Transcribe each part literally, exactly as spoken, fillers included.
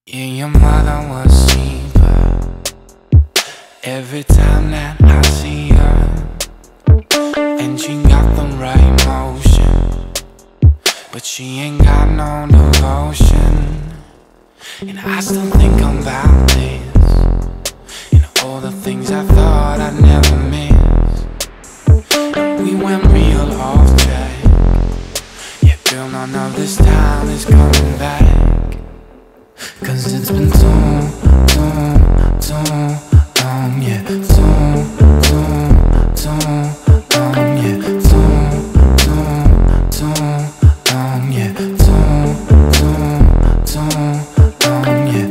Yeah, your mother was cheaper. Every time that I see her, and she got the right motion, but she ain't got no devotion. And I still think about this, and all the things I thought I'd never miss. And we went real off track. Yeah, girl, none of this time is coming back. Cause it's been too, too, too long, yeah. Too, too, too long, yeah. Too, too, too long, yeah. Too, too, too long, yeah.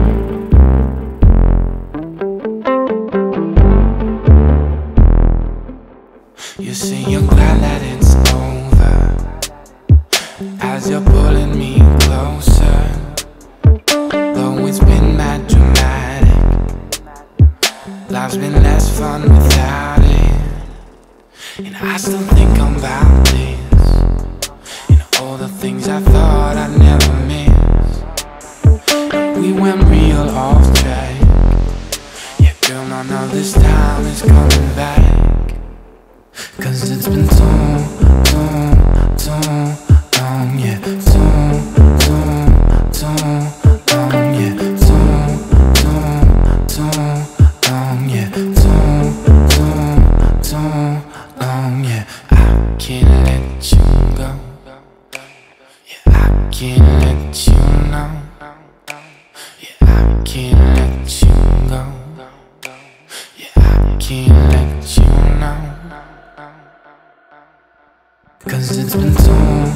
You see, you're glad that it's over as you're pulling me closer. Though it's been mad dramatic, life's been less fun without it. And I still think about this, and all the things I thought I'd never miss. And we went real off track. Yeah, girl, none of this time is coming back. Cause it's been too, too, too long, yeah. Too, too, too long, yeah. Too, too, too long, yeah. Too, too, too long, yeah. I can't let you go. Yeah, I can't let you know. Yeah, I can't let you go. Yeah, I can't let you know. Cause it's been too